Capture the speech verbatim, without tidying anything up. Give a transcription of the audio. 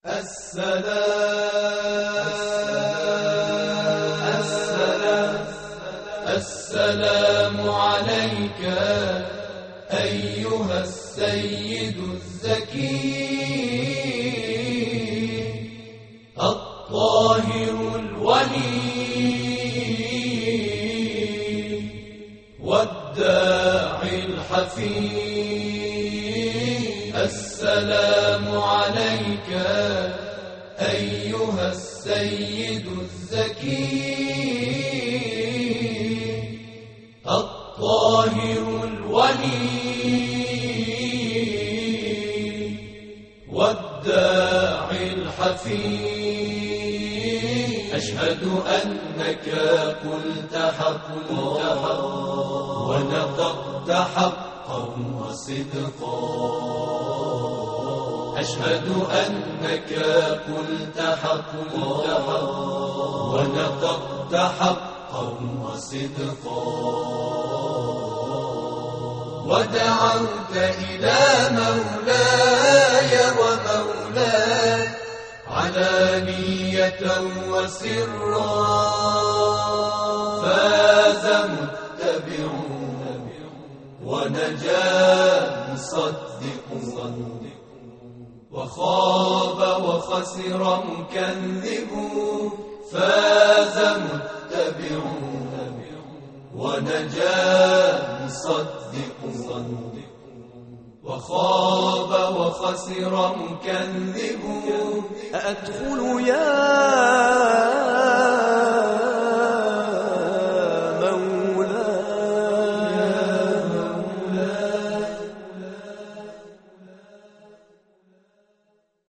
السلام السلام عليك أيها السيد الزكي الطاهر الولي والداعي الحفي. السلام عليك أيها السيد الزكي الطاهر الولي والداعي الحفي. أشهد أنك قلت حقا ونطقت حقا وصدقا. أشهد أنك قلت حقا ونطقت حقا وصدقا. ودعوت إلى مولاي ومولاك علانية وسرا. فاز متبع ونجا مصدق وخاب وخسر مكذب. فاز متبع ونجا مصدق وخاب وخسر مكذب. أدخل يا